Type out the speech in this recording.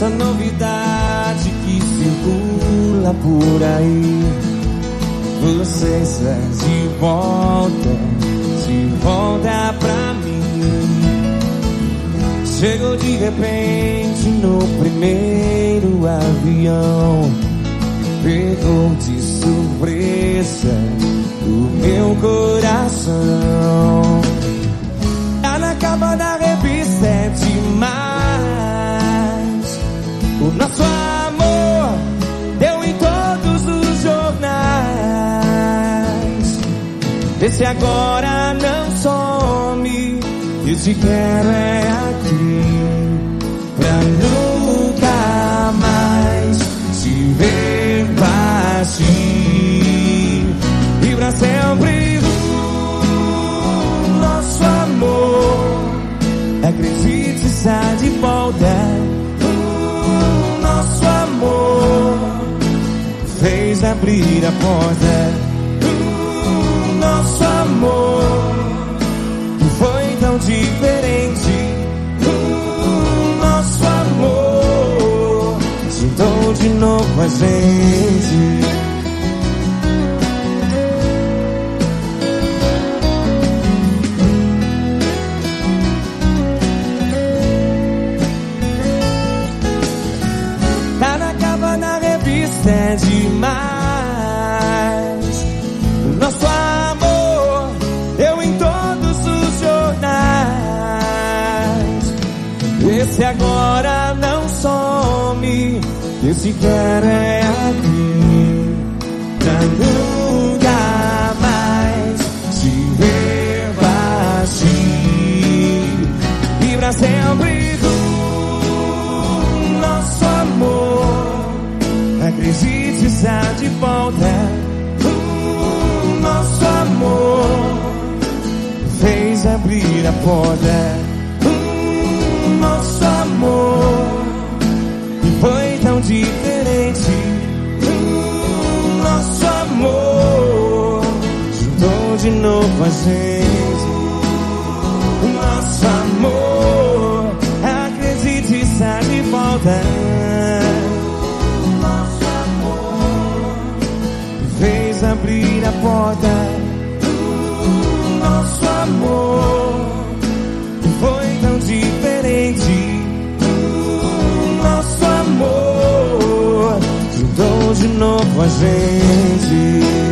essa novidade que circula por aí. Você está de volta pra mim. Chegou de repente no primeiro avião, pegou de surpresa o meu coração. Tá na capa da revista, é demais. O nosso amor deu em todos os jornais. Vê se agora não some, eu te quero é aqui, pra nunca mais te ver partir. E pra sempre o nosso amor, acredite, está de volta. O nosso amor fez abrir a porta. O nosso amor foi tão diferente. O nosso amor juntou de novo a gente. Tá na capa da revista, é demais. O nosso amor deu em todos os jornais. Esse agora não some, esse quero é aqui, pra nunca mais te ver partir. E pra sempre o nosso amor, acredite, está de volta. O nosso amor fez abrir a porta. O nosso amor foi tão diferente. O nosso amor juntou de novo a gente. O nosso amor, acredite, está de volta. O nosso amor fez abrir a porta. O nosso amor foi tão diferente. O nosso amor juntou de novo a gente.